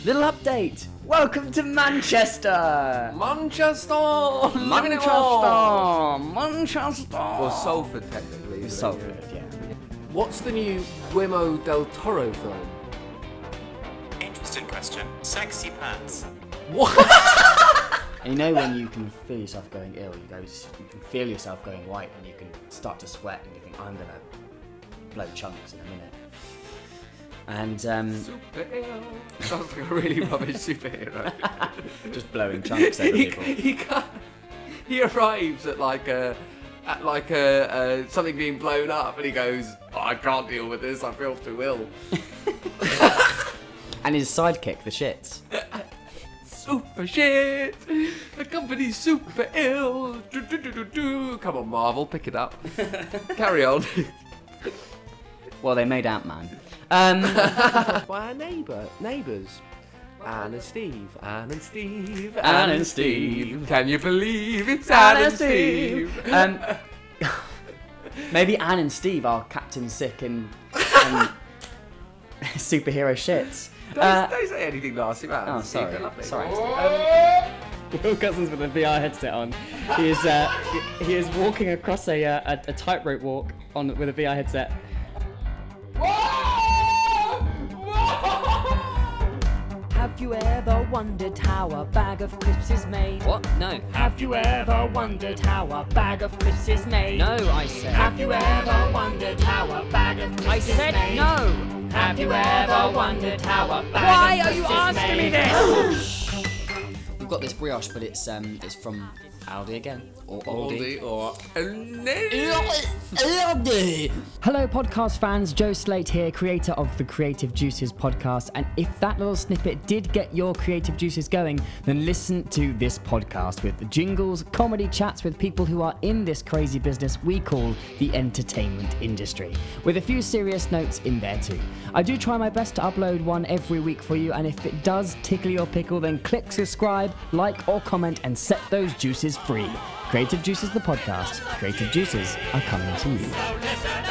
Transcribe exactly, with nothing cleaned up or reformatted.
Little update. Welcome to Manchester. Manchester. Living it Manchester. all. Manchester. Or Salford, technically. It's Salford, yeah. What's the new Guillermo del Toro film? Interesting question. Sexy pants. What? And you know when you can feel yourself going ill, you go, you can feel yourself going white, and you can start to sweat, and you think, I'm gonna blow chunks in a minute. And um, Super ill. Sounds like a really rubbish superhero. just blowing chunks over he, people. he, can't, he arrives at like a at like a, a something being blown up, and he goes, oh, I can't deal with this. I feel too ill. And his sidekick, the shits. Super shit! The company's super ill! Do, do, do, do, do. Come on, Marvel, pick it up. Carry on. Well, they made Ant-Man. Um, By our neighbour, neighbours. Anne and Steve, Anne and Steve, Anne, Anne and and Steve. Steve. Can you believe it's Anne, and Steve? um, maybe Anne and Steve are Captain Sick and, and superhero shits. Don't, Uh, don't say anything nasty about Anne oh, and Steve. sorry. They're lovely. Sorry. Will Cousins with a V R headset on. He is uh, he, he is walking across a uh, a, a tightrope walk on with a V R headset. Have you ever wondered how a bag of crisps is made? What? No. Have you ever wondered how a bag of crisps is made? No, I said. Have you ever wondered how a bag of crisps I is said made? no. Have you ever wondered how a bag Why of are you crisps is asking me made? this? We've got this brioche, but it's um, it's from Aldi again, or Aldi. Aldi or Hello, podcast fans. Joe Slate here, creator of the Creative Juices podcast. And if that little snippet did get your creative juices going, then listen to this podcast with jingles, comedy chats with people who are in this crazy business we call the entertainment industry, with a few serious notes in there too. I do try my best to upload one every week for you, and if it does tickle your pickle, then click subscribe, like or comment, and set those juices free. Creative Juices the podcast. Creative Juices are coming to you. So listen